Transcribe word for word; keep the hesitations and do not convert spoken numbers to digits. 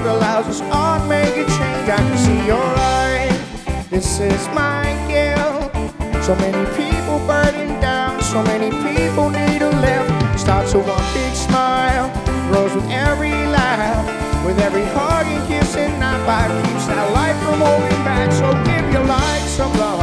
world allows us all to make a change. I can see your light, this is my gift. So many people burdened down, so many people need a lift. Starts with one big smile, grows with every laugh, with every hug and kiss, and not by keeps that light from holding